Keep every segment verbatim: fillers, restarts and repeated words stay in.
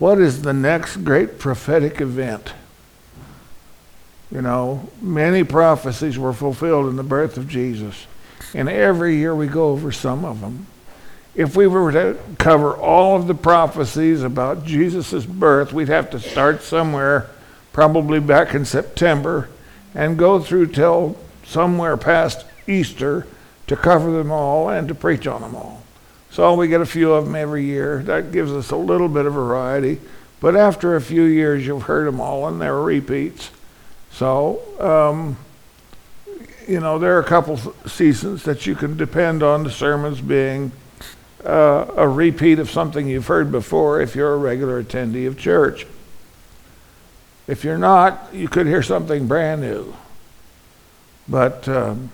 what is the next great prophetic event? You know, many prophecies were fulfilled in the birth of Jesus. And every year we go over some of them. If we were to cover all of the prophecies about Jesus' birth, we'd have to start somewhere, probably back in September, and go through till somewhere past Easter to cover them all and to preach on them all. So we get a few of them every year. That gives us a little bit of variety. But after a few years, you've heard them all, and they're repeats. So, um, you know, there are a couple seasons that you can depend on the sermons being uh, a repeat of something you've heard before if you're a regular attendee of church. If you're not, you could hear something brand new. But um,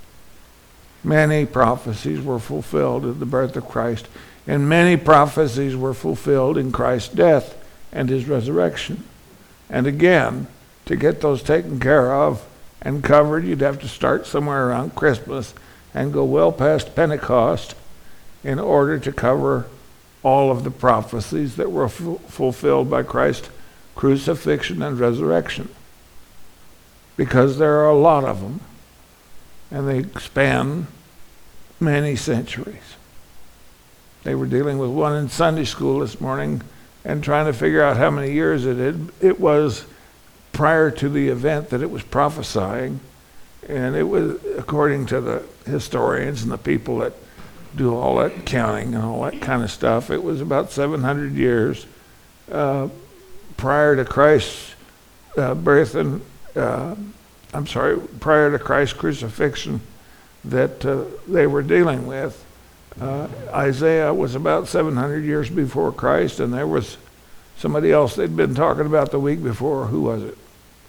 many prophecies were fulfilled at the birth of Christ, and many prophecies were fulfilled in Christ's death and his resurrection. And again, to get those taken care of and covered, you'd have to start somewhere around Christmas and go well past Pentecost in order to cover all of the prophecies that were f- fulfilled by Christ's crucifixion and resurrection. Because there are a lot of them, and they span many centuries. They were dealing with one in Sunday school this morning and trying to figure out how many years it had, it was prior to the event that it was prophesying. And it was, according to the historians and the people that do all that counting and all that kind of stuff, it was about seven hundred years uh, prior to Christ's uh, birth and, uh, I'm sorry, prior to Christ's crucifixion that uh, they were dealing with. Uh, Isaiah was about seven hundred years before Christ, and there was somebody else they'd been talking about the week before. Who was it?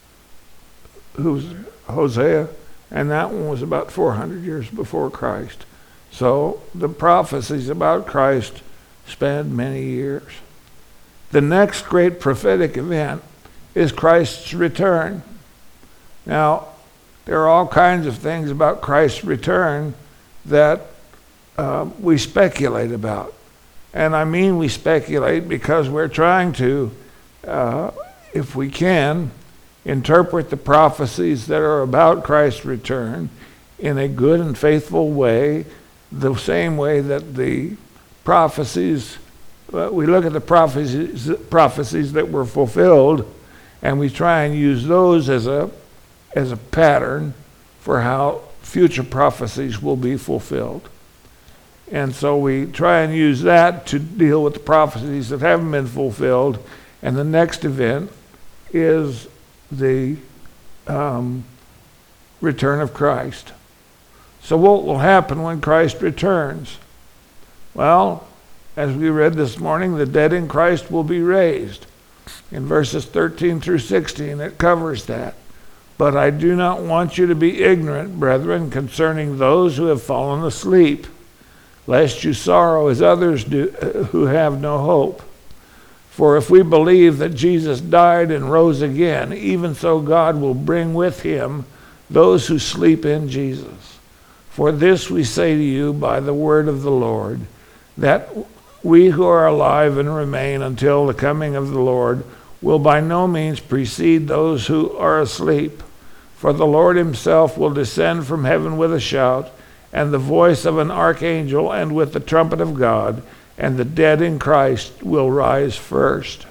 Who's Hosea? And that one was about four hundred years before Christ. So the prophecies about Christ spanned many years. The next great prophetic event is Christ's return. Now, there are all kinds of things about Christ's return that uh, we speculate about. And I mean we speculate because we're trying to, uh, if we can, interpret the prophecies that are about Christ's return in a good and faithful way, the same way that the prophecies, uh, we look at the prophecies, prophecies that were fulfilled, and we try and use those as a as a pattern for how future prophecies will be fulfilled. And so we try and use that to deal with the prophecies that haven't been fulfilled. And the next event is the um, return of Christ. So what will happen when Christ returns? Well, as we read this morning, the dead in Christ will be raised. In verses thirteen through sixteen, it covers that. But I do not want you to be ignorant, brethren, concerning those who have fallen asleep, lest you sorrow as others do who have no hope. For if we believe that Jesus died and rose again, even so God will bring with him those who sleep in Jesus. For this we say to you by the word of the Lord, that we who are alive and remain until the coming of the Lord will by no means precede those who are asleep. For the Lord himself will descend from heaven with a shout, and the voice of an archangel, and with the trumpet of God, and the dead in Christ will rise first.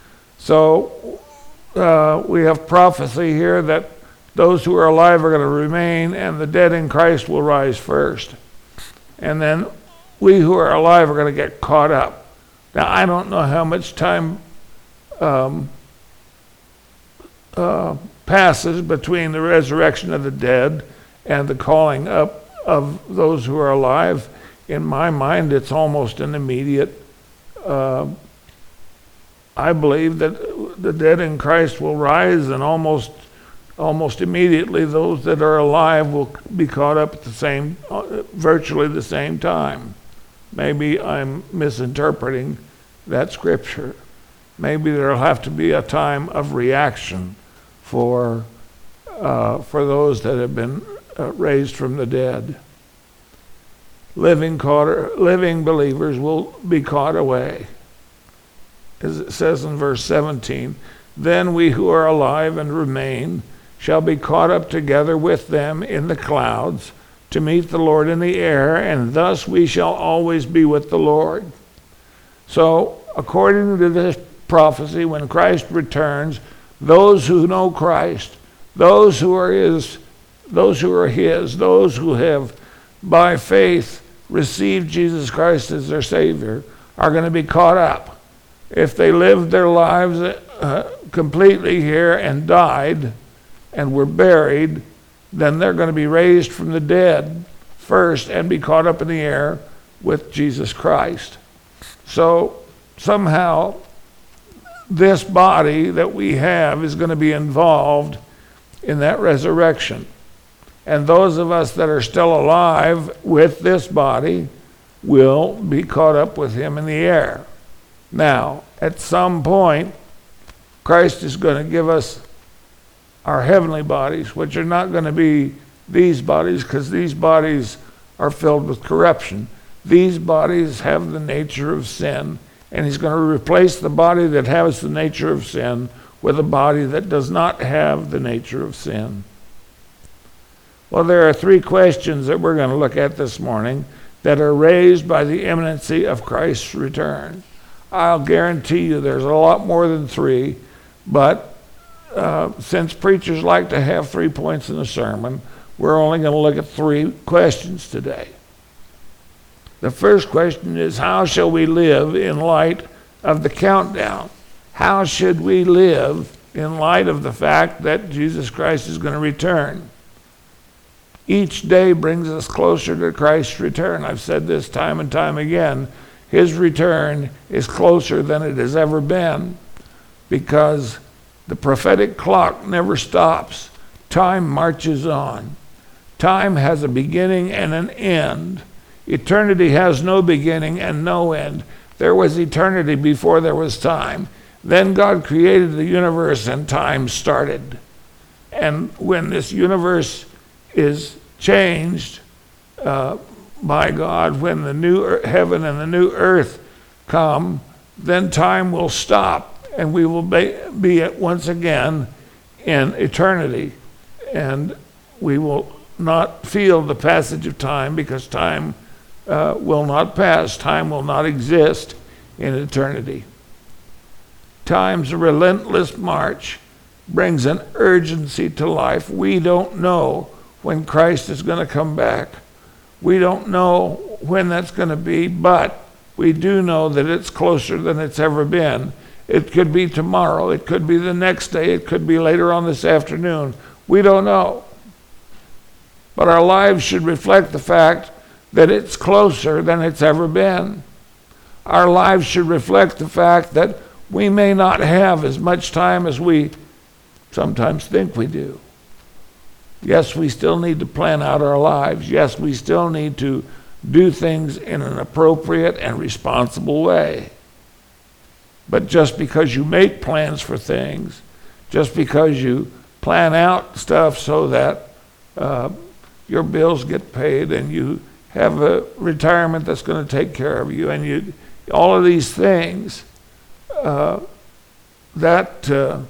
So uh, we have prophecy here that those who are alive are going to remain, and the dead in Christ will rise first. And then we who are alive are going to get caught up. Now, I don't know how much time um, uh, passes between the resurrection of the dead and the calling up of those who are alive. In my mind, it's almost an immediate. Uh, I believe that the dead in Christ will rise, and almost, almost immediately, those that are alive will be caught up at the same, uh, virtually the same time. Maybe I'm misinterpreting that scripture. Maybe there'll have to be a time of reaction for uh, for those that have been uh, raised from the dead. Living caught, living believers will be caught away. as it says in verse seventeen, then we who are alive and remain shall be caught up together with them in the clouds to meet the Lord in the air, and thus we shall always be with the Lord. So, according to this prophecy, when Christ returns, those who know Christ, those who are his, those who are his, those who have by faith received Jesus Christ as their Savior, are going to be caught up. If they lived their lives uh, completely here and died and were buried, then they're going to be raised from the dead first and be caught up in the air with Jesus Christ. So somehow this body that we have is going to be involved in that resurrection. And those of us that are still alive with this body will be caught up with him in the air. Now, at some point, Christ is going to give us our heavenly bodies, which are not going to be these bodies, because these bodies are filled with corruption. These bodies have the nature of sin, and he's going to replace the body that has the nature of sin with a body that does not have the nature of sin. Well, there are three questions that we're going to look at this morning that are raised by the imminency of Christ's return. I'll guarantee you there's a lot more than three, but uh, since preachers like to have three points in a sermon, we're only going to look at three questions today. The first question is, how shall we live in light of the countdown? How should we live in light of the fact that Jesus Christ is going to return? Each day brings us closer to Christ's return. I've said this time and time again. His return is closer than it has ever been, because the prophetic clock never stops. Time marches on. Time has a beginning and an end. Eternity has no beginning and no end. There was eternity before there was time. Then God created the universe and time started. And when this universe is changed uh, by God, when the new er- heaven and the new earth come, then time will stop and we will be, be at once again in eternity. And we will not feel the passage of time, because time uh, will not pass. Time will not exist in eternity. Time's relentless march brings an urgency to life. We don't know when Christ is going to come back. We don't know when that's going to be, but we do know that it's closer than it's ever been. It could be tomorrow. It could be the next day. It could be later on this afternoon. We don't know. But our lives should reflect the fact that it's closer than it's ever been. Our lives should reflect the fact that we may not have as much time as we sometimes think we do. Yes, we still need to plan out our lives. Yes, we still need to do things in an appropriate and responsible way. But just because you make plans for things, just because you plan out stuff so that uh, your bills get paid and you have a retirement that's going to take care of you, and you, all of these things, uh, that uh,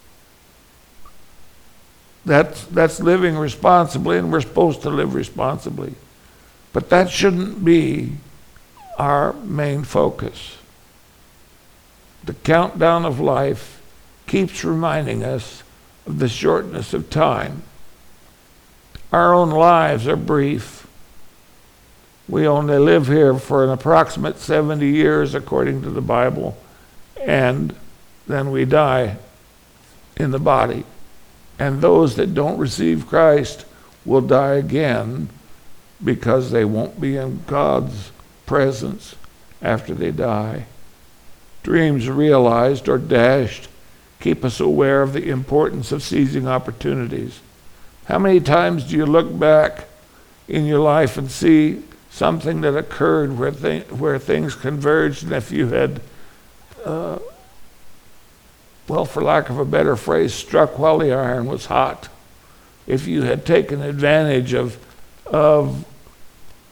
that's that's living responsibly, and we're supposed to live responsibly. But that shouldn't be our main focus. The countdown of life keeps reminding us of the shortness of time. Our own lives are brief. We only live here for an approximate seventy years according to the Bible, and then we die in the body. And those that don't receive Christ will die again, because they won't be in God's presence after they die. Dreams realized or dashed keep us aware of the importance of seizing opportunities. How many times do you look back in your life and see something that occurred where, th- where things converged, and if you had, uh, well, for lack of a better phrase, struck while the iron was hot, if you had taken advantage of, of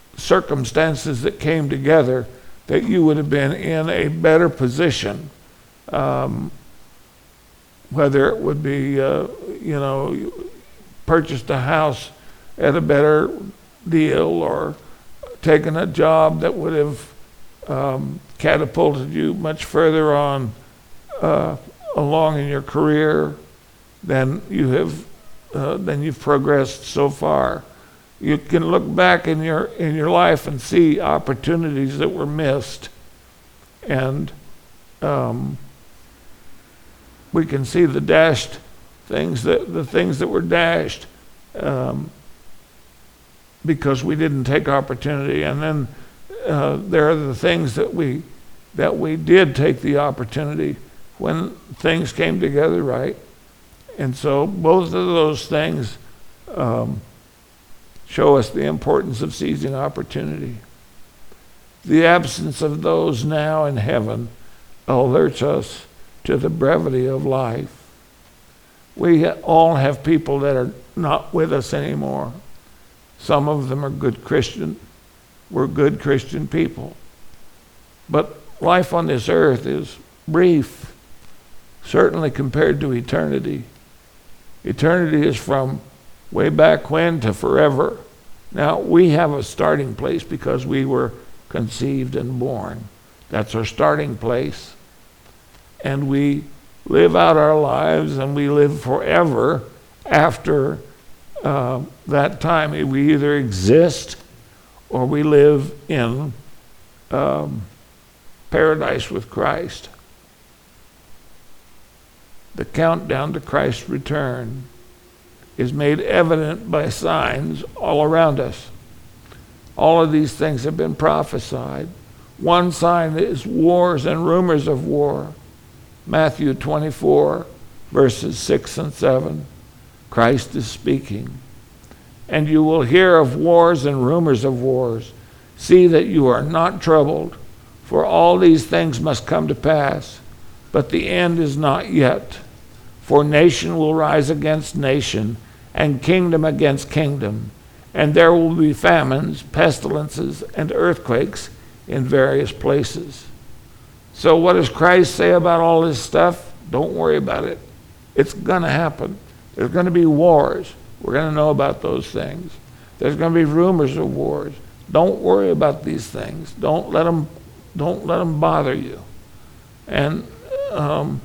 circumstances that came together, that you would have been in a better position um, whether it would be, uh, you know, you purchased a house at a better deal or taken a job that would have um, catapulted you much further on uh, along in your career than you have, uh, than you've progressed so far. You can look back in your in your life and see opportunities that were missed, and um, we can see the dashed things that the things that were dashed um, because we didn't take opportunity, and then uh, there are the things that we that we did take the opportunity when things came together right, and so both of those things um, show us the importance of seizing opportunity. The absence of those now in heaven alerts us to the brevity of life. We all have people that are not with us anymore. Some of them are good Christian. We're good Christian people. But life on this earth is brief, certainly compared to eternity. Eternity is from way back when to forever. Now, we have a starting place because we were conceived and born. That's our starting place. And we live out our lives and we live forever after uh, that time. We either exist or we live in um, paradise with Christ. The countdown to Christ's return is made evident by signs all around us. All of these things have been prophesied. One sign is wars and rumors of war. Matthew twenty-four, verses six and seven. Christ is speaking. And you will hear of wars and rumors of wars. See that you are not troubled, for all these things must come to pass, but the end is not yet. For nation will rise against nation, and kingdom against kingdom, and there will be famines, pestilences, and earthquakes in various places. So what does Christ say about all this stuff? Don't worry about it. It's going to happen. There's going to be wars. We're going to know about those things. There's going to be rumors of wars. Don't worry about these things. Don't let them, don't let them bother you. And um,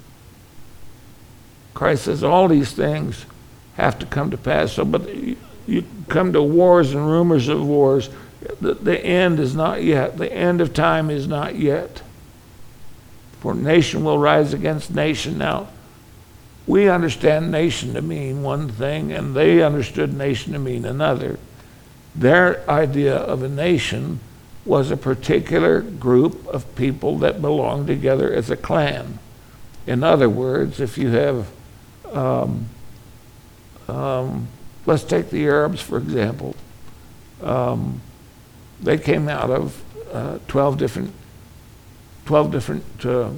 Christ says all these things have to come to pass. So, but you, you come to wars and rumors of wars. The, the end is not yet. The end of time is not yet. For nation will rise against nation. Now, we understand nation to mean one thing, and they understood nation to mean another. Their idea of a nation was a particular group of people that belonged together as a clan. In other words, if you have, um, um, let's take the Arabs, for example. Um, they came out of uh, twelve different twelve different uh,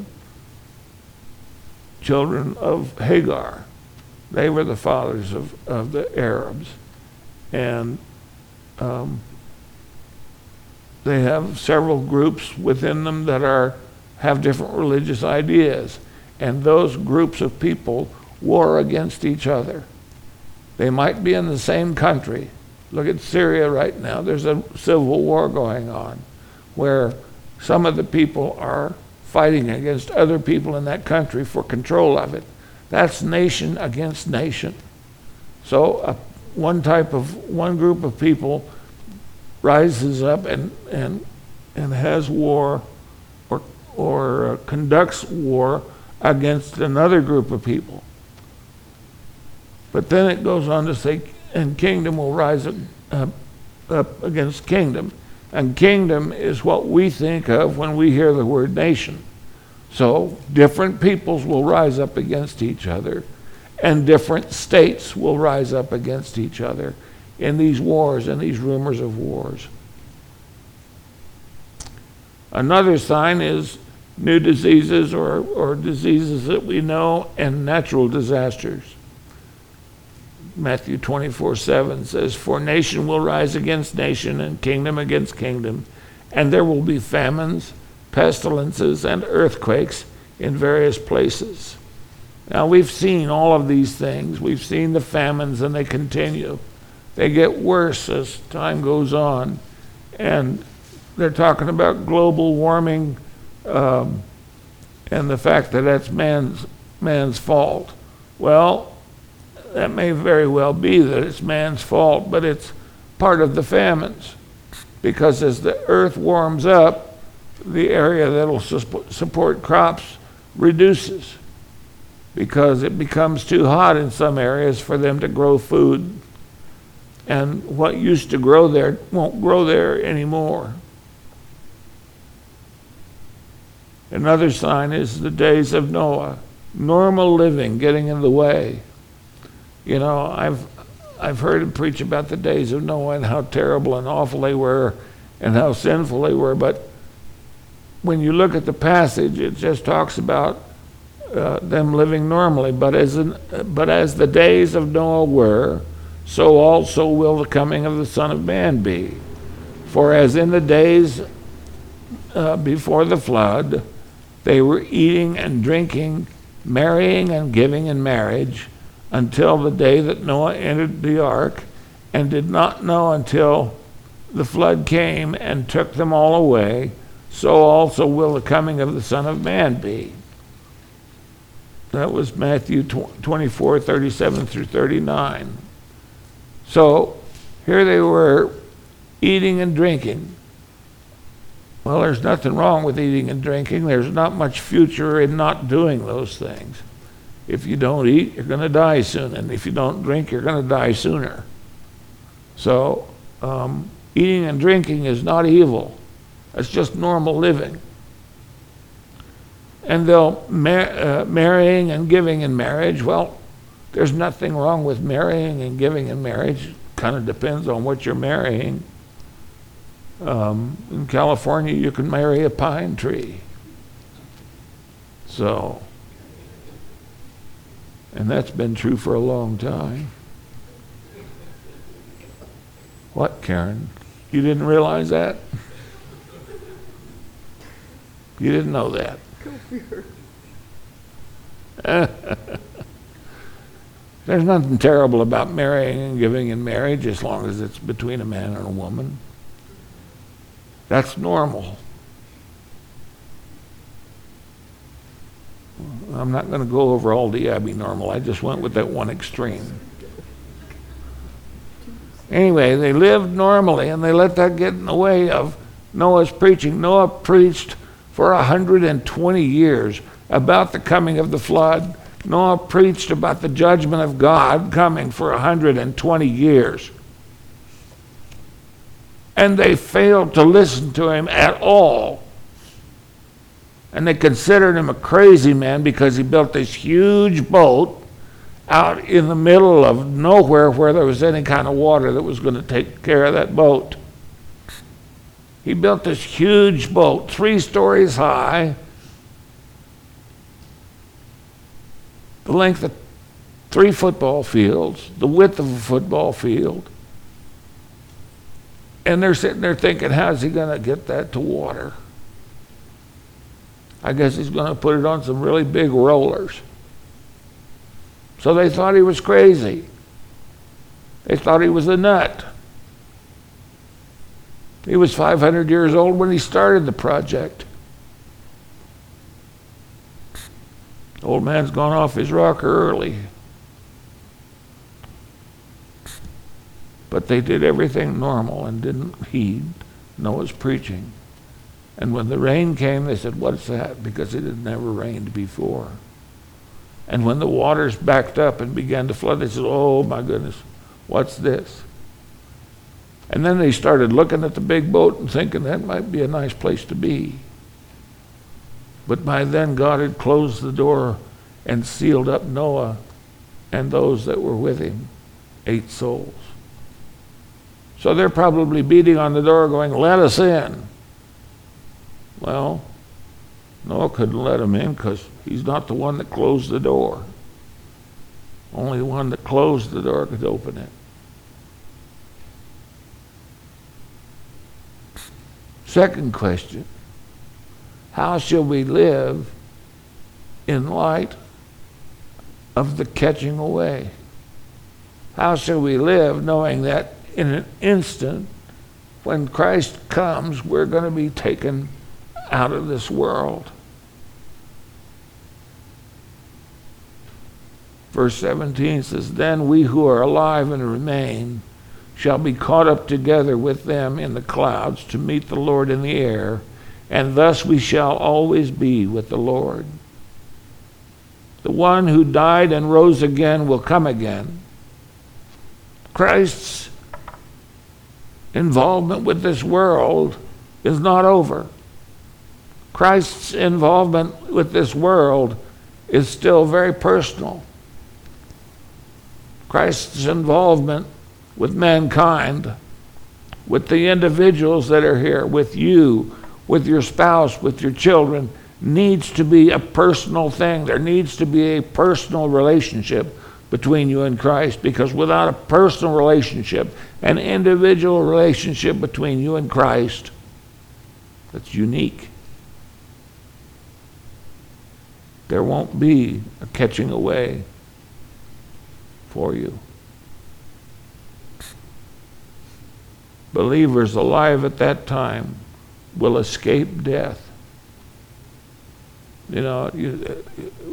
children of Hagar. They were the fathers of, of the Arabs. And um, they have several groups within them that are have different religious ideas. And those groups of people war against each other. They might be in the same country. Look at Syria right now. There's a civil war going on where some of the people are fighting against other people in that country for control of it. That's nation against nation. So uh, one type of, one group of people rises up and and and has war or or uh, conducts war against another group of people. But then it goes on to say, and kingdom will rise up, uh, up against kingdom. And kingdom is what we think of when we hear the word nation. So different peoples will rise up against each other, and different states will rise up against each other in these wars and these rumors of wars. Another sign is new diseases or, or diseases that we know and natural disasters. Matthew twenty-four seven says, for nation will rise against nation and kingdom against kingdom, and there will be famines, pestilences, and earthquakes in various places. Now, we've seen all of these things. We've seen the famines, and they continue. They get worse as time goes on. And they're talking about global warming um, and the fact that that's man's, man's fault. Well, that may very well be that it's man's fault, but it's part of the famines. Because as the earth warms up, the area that will support crops reduces, because it becomes too hot in some areas for them to grow food. And what used to grow there won't grow there anymore. Another sign is the days of Noah. Normal living getting in the way. You know, I've I've heard him preach about the days of Noah and how terrible and awful they were and how sinful they were, but when you look at the passage, it just talks about uh, them living normally. But as in, but as the days of Noah were, so also will the coming of the Son of Man be. For as in the days uh, before the flood, they were eating and drinking, marrying and giving in marriage, until the day that Noah entered the ark, and did not know until the flood came and took them all away, so also will the coming of the Son of Man be. That was Matthew twenty-four, thirty-seven through thirty-nine. So here they were eating and drinking. Well, there's nothing wrong with eating and drinking. There's not much future in not doing those things. If you don't eat, you're going to die soon. And if you don't drink, you're going to die sooner. So um, eating and drinking is not evil. It's just normal living. And they'll mar- uh, marrying and giving in marriage. Well, there's nothing wrong with marrying and giving in marriage. It kind of depends on what you're marrying. Um, in California, you can marry a pine tree. So, and that's been true for a long time. What, Karen? You didn't realize that? You didn't know that. There's nothing terrible about marrying and giving in marriage as long as it's between a man and a woman. That's normal. I'm not going to go over all the Abbey normal. I just went with that one extreme. Anyway, they lived normally, and they let that get in the way of Noah's preaching. Noah preached for one hundred twenty years about the coming of the flood. Noah preached about the judgment of God coming for one hundred twenty years. And they failed to listen to him at all. And they considered him a crazy man because he built this huge boat out in the middle of nowhere where there was any kind of water that was going to take care of that boat. He built this huge boat, three stories high, the length of three football fields, the width of a football field. And they're sitting there thinking, how's he going to get that to water? I guess he's going to put it on some really big rollers. So they thought he was crazy. They thought he was a nut. He was five hundred years old when he started the project. Old man's gone off his rocker early. But they did everything normal and didn't heed Noah's preaching. And when the rain came, they said, what's that? Because it had never rained before. And when the waters backed up and began to flood, they said, oh my goodness, what's this? And then they started looking at the big boat and thinking that might be a nice place to be. But by then God had closed the door and sealed up Noah and those that were with him, eight souls. So they're probably beating on the door going, let us in. Well, Noah couldn't let them in because he's not the one that closed the door. Only the one that closed the door could open it. Second question, how shall we live in light of the catching away? How shall we live knowing that in an instant, when Christ comes, we're going to be taken out of this world? Verse seventeen says, then we who are alive and remain shall be caught up together with them in the clouds to meet the Lord in the air, and thus we shall always be with the Lord. The one who died and rose again will come again. Christ's involvement with this world is not over. Christ's involvement with this world is still very personal. Christ's involvement with mankind, with the individuals that are here, with you, with your spouse, with your children, needs to be a personal thing. There needs to be a personal relationship between you and Christ, because without a personal relationship, an individual relationship between you and Christ that's unique, there won't be a catching away for you. Believers alive at that time will escape death. You know, you,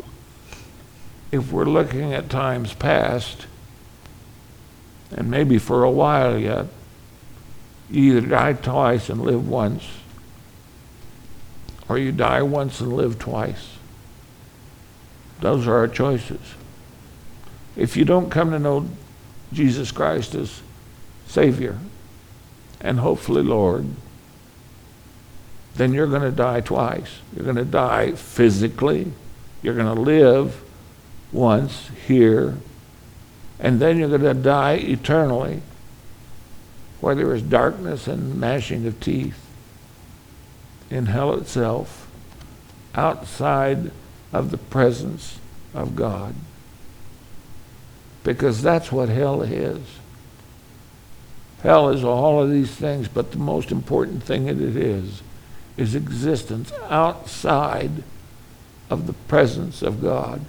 if we're looking at times past, and maybe for a while yet, you either die twice and live once, or you die once and live twice. Those are our choices. If you don't come to know Jesus Christ as Savior and hopefully Lord, then you're going to die twice. You're going to die physically. You're going to live once here, and then you're going to die eternally, where there is darkness and gnashing of teeth in hell itself, outside of the presence of God. Because that's what hell is. Hell is all of these things, but the most important thing that it is, is existence outside of the presence of God.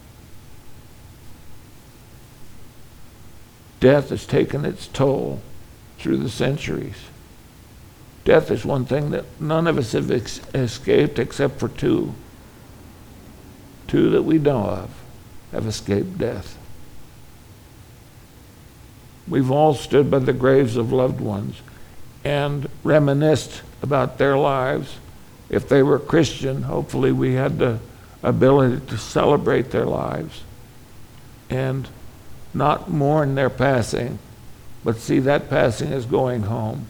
Death has taken its toll through the centuries. Death is one thing that none of us have ex- escaped except for two. Two that we know of have escaped death. We've all stood by the graves of loved ones and reminisced about their lives. If they were Christian, hopefully we had the ability to celebrate their lives and not mourn their passing, but see that passing as going home.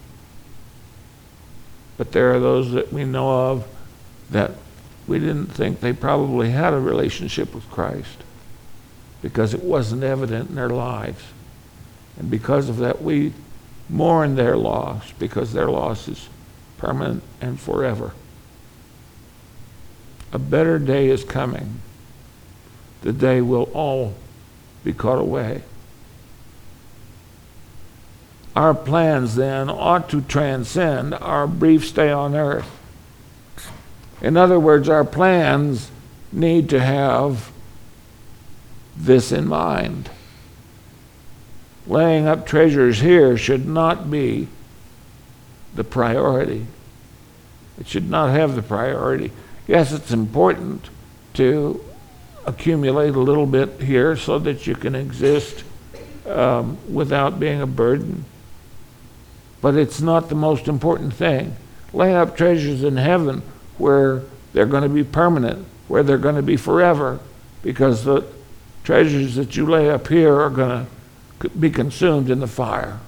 But there are those that we know of that we didn't think they probably had a relationship with Christ because it wasn't evident in their lives. And because of that, we mourn their loss, because their loss is permanent and forever. A better day is coming. The day we'll all be caught away. Our plans then ought to transcend our brief stay on earth. In other words, our plans need to have this in mind. Laying up treasures here should not be the priority. It should not have the priority. Yes, it's important to accumulate a little bit here so that you can exist um, without being a burden. But it's not the most important thing. Lay up treasures in heaven where they're going to be permanent, where they're going to be forever, because the treasures that you lay up here are going to be consumed in the fire.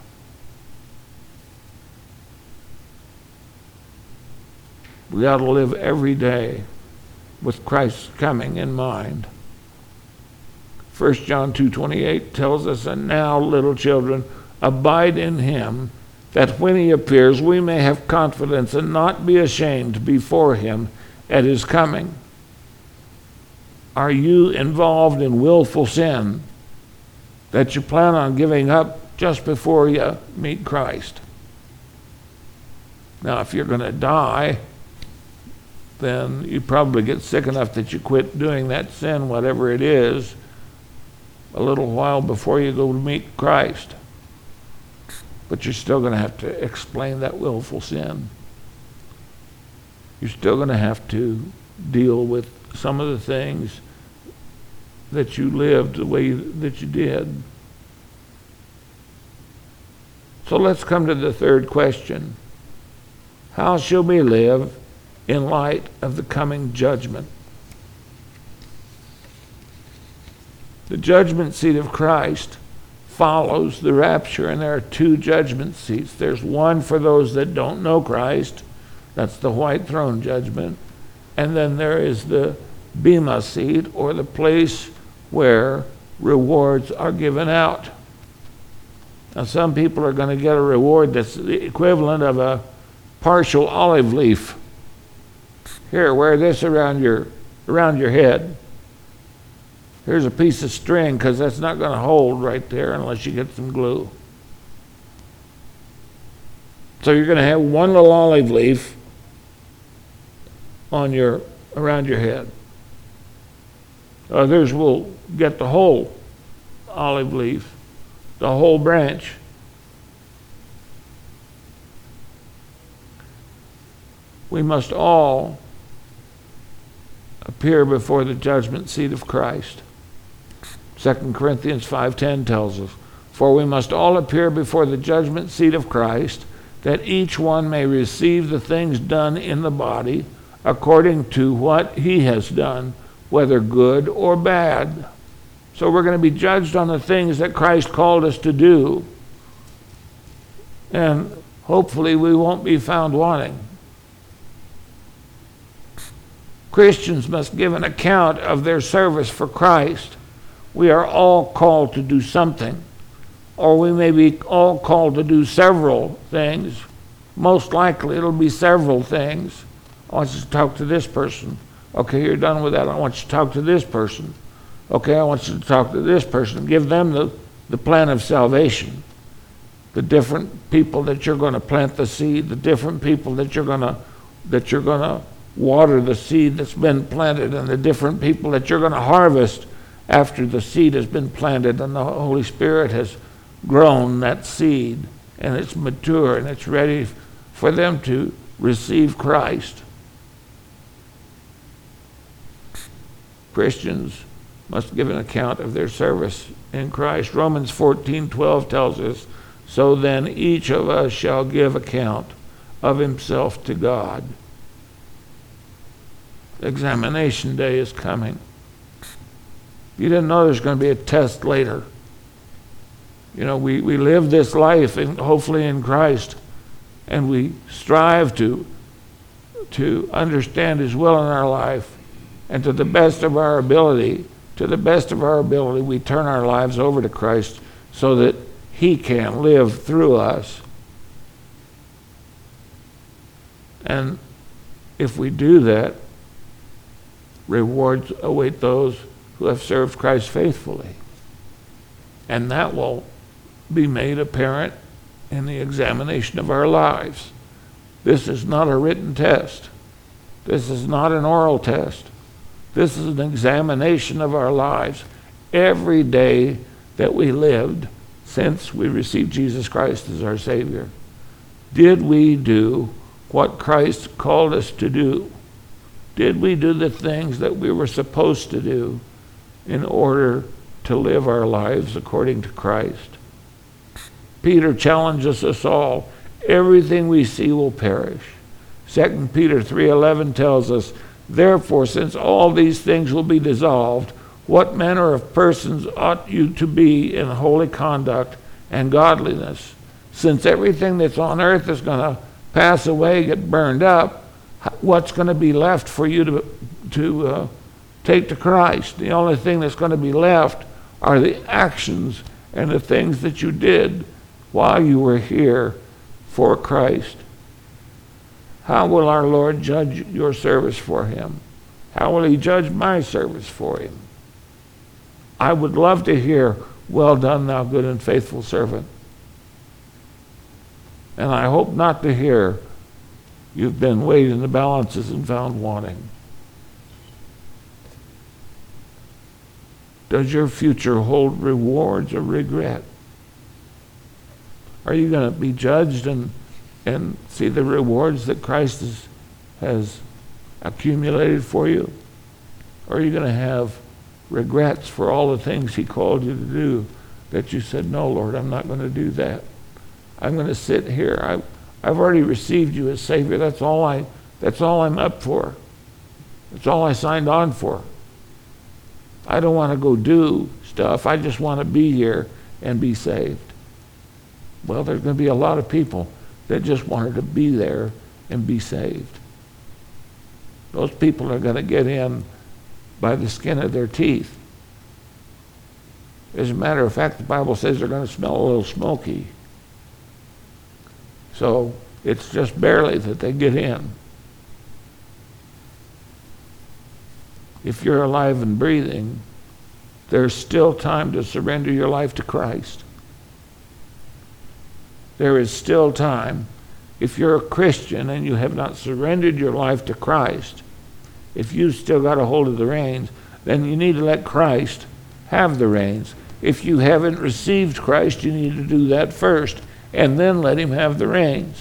We ought to live every day with Christ's coming in mind. First John two twenty-eight tells us, and now, little children, abide in him, that when he appears we may have confidence and not be ashamed before him at his coming. Are you involved in willful sin that you plan on giving up just before you meet Christ? Now, if you're going to die, then you probably get sick enough that you quit doing that sin, whatever it is, a little while before you go to meet Christ. But you're still going to have to explain that willful sin. You're still going to have to deal with some of the things that you lived the way that you did. So let's come to the third question. How shall we live in light of the coming judgment? The judgment seat of Christ follows the rapture, and there are two judgment seats. There's one for those that don't know Christ. That's the white throne judgment. And then there is the Bema seat, or the place where rewards are given out. Now, some people are going to get a reward that's the equivalent of a partial olive leaf. Here, wear this around your around your head. Here's a piece of string, because that's not going to hold right there unless you get some glue. So you're going to have one little olive leaf on your around your head. Others will get the whole olive leaf, the whole branch. We must all appear before the judgment seat of Christ. Second Corinthians five ten tells us, "For we must all appear before the judgment seat of Christ, that each one may receive the things done in the body according to what he has done, whether good or bad." So we're going to be judged on the things that Christ called us to do. And hopefully we won't be found wanting. Christians must give an account of their service for Christ. We are all called to do something, or we may be all called to do several things. Most likely it'll be several things. I want you to talk to this person. Okay, you're done with that. I want you to talk to this person. Okay, I want you to talk to this person. Give them the, the plan of salvation. The different people that you're going to plant the seed, the different people that you're going to that you're going to water the seed that's been planted, and the different people that you're going to harvest after the seed has been planted and the Holy Spirit has grown that seed and it's mature and it's ready for them to receive Christ. Christians must give an account of their service in Christ. Romans fourteen twelve tells us, "So then each of us shall give account of himself to God." Examination day is coming. You didn't know there's going to be a test later. You know, we, we live this life, in, hopefully in Christ, and we strive to, to understand His will in our life. And to the best of our ability, to the best of our ability, we turn our lives over to Christ so that He can live through us. And if we do that, rewards await those who have served Christ faithfully. And that will be made apparent in the examination of our lives. This is not a written test. This is not an oral test. This is an examination of our lives every day that we lived since we received Jesus Christ as our Savior. Did we do what Christ called us to do? Did we do the things that we were supposed to do in order to live our lives according to Christ? Peter challenges us all. Everything we see will perish. Second Peter three eleven tells us, "Therefore, since all these things will be dissolved, what manner of persons ought you to be in holy conduct and godliness?" Since everything that's on earth is going to pass away, get burned up, what's going to be left for you to, to uh, take to Christ? The only thing that's going to be left are the actions and the things that you did while you were here for Christ. How will our Lord judge your service for Him? How will He judge my service for Him? I would love to hear, "Well done, thou good and faithful servant." And I hope not to hear, you've been weighed in the balances and found wanting? Does your future hold rewards or regret? Are you going to be judged and, and see the rewards that Christ has, has accumulated for you? Or are you going to have regrets for all the things he called you to do that you said, no, Lord, I'm not going to do that. I'm going to sit here. I've, I've already received you as Savior. That's all I, that's all I'm up for. That's all I signed on for. I don't want to go do stuff. I just want to be here and be saved. Well, there's going to be a lot of people that just wanted to be there and be saved. Those people are going to get in by the skin of their teeth. As a matter of fact, the Bible says they're going to smell a little smoky. So it's just barely that they get in. If you're alive and breathing, there's still time to surrender your life to Christ. There is still time. If you're a Christian and you have not surrendered your life to Christ, if you've still got a hold of the reins, then you need to let Christ have the reins. If you haven't received Christ, you need to do that first, and then let him have the reins.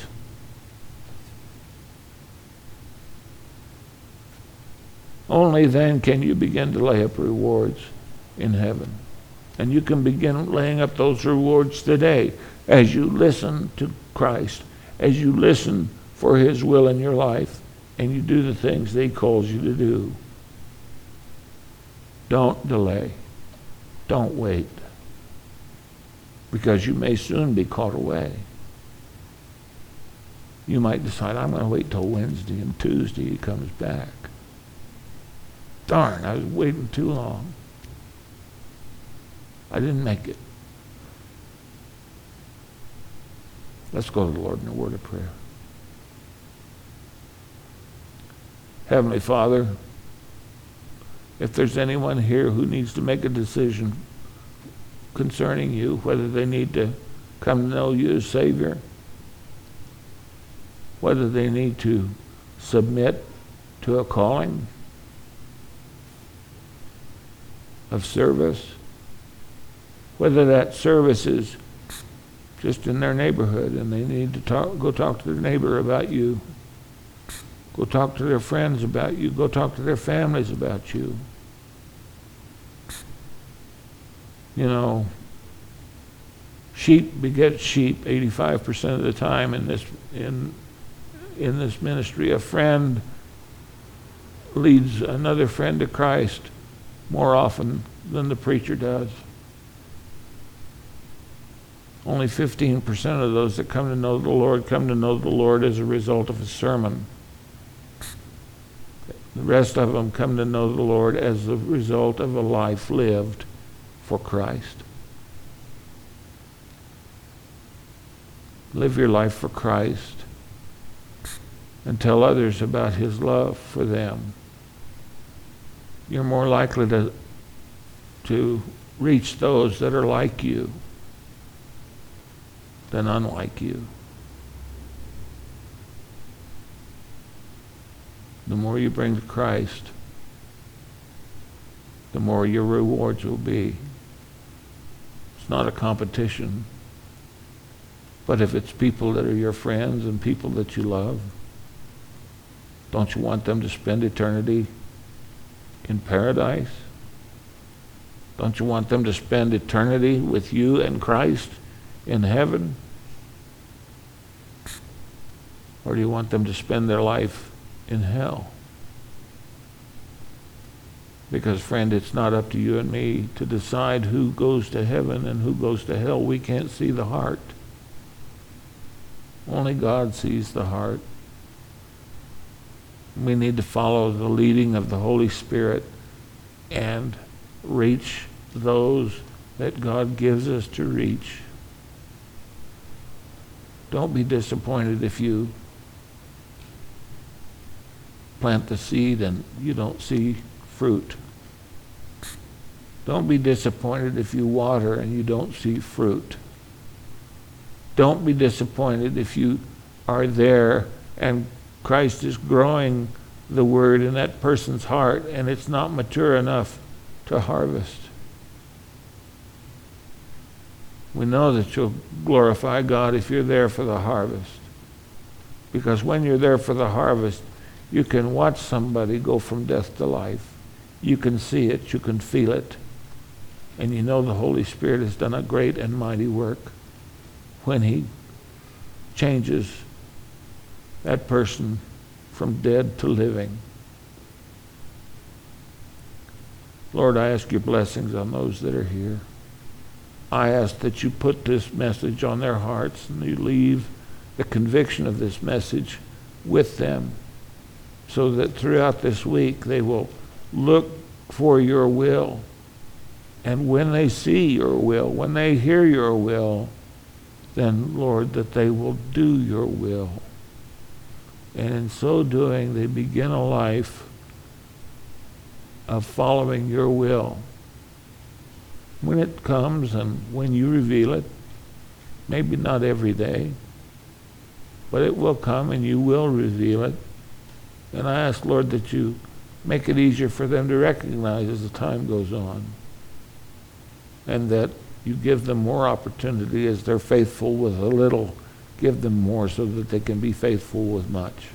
Only then can you begin to lay up rewards in heaven. And you can begin laying up those rewards today as you listen to Christ, as you listen for his will in your life, and you do the things that he calls you to do. Don't delay. Don't wait. Because you may soon be caught away. You might decide, I'm going to wait till Wednesday and Tuesday he comes back. Darn, I was waiting too long. I didn't make it. Let's go to the Lord in a word of prayer. Heavenly Father, if there's anyone here who needs to make a decision concerning you, whether they need to come to know you as Savior, whether they need to submit to a calling of service, whether that service is just in their neighborhood and they need to talk, go talk to their neighbor about you, go talk to their friends about you, go talk to their families about you. You know, sheep beget sheep eighty-five percent of the time in this in in this ministry. A friend leads another friend to Christ more often than the preacher does. Only fifteen percent of those that come to know the Lord come to know the Lord as a result of a sermon. The rest of them come to know the Lord as the result of a life lived for Christ. Live your life for Christ and tell others about his love for them. You're more likely to, to reach those that are like you than unlike you. The more you bring to Christ, the more your rewards will be. It's not a competition. But if it's people that are your friends and people that you love, don't you want them to spend eternity in paradise? Don't you want them to spend eternity with you and Christ in heaven? Or do you want them to spend their life in hell? Because, friend, it's not up to you and me to decide who goes to heaven and who goes to hell. We can't see the heart. Only God sees the heart. We need to follow the leading of the Holy Spirit and reach those that God gives us to reach. Don't be disappointed if you plant the seed and you don't see fruit. Don't be disappointed if you water and you don't see fruit. Don't be disappointed if you are there and Christ is growing the word in that person's heart and it's not mature enough to harvest. We know that you'll glorify God if you're there for the harvest. Because when you're there for the harvest, you can watch somebody go from death to life. You can see it, you can feel it, and you know the Holy Spirit has done a great and mighty work when He changes that person from dead to living. Lord, I ask your blessings on those that are here. I ask that you put this message on their hearts and you leave the conviction of this message with them so that throughout this week they will look for your will. And when they see your will, when they hear your will, then, Lord, that they will do your will. And in so doing, they begin a life of following your will. When it comes and when you reveal it, maybe not every day, but it will come and you will reveal it. And I ask, Lord, that you make it easier for them to recognize as the time goes on. And that you give them more opportunity as they're faithful with a little. Give them more so that they can be faithful with much.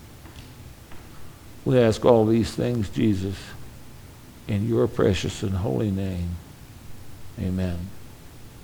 We ask all these things, Jesus, in your precious and holy name. Amen.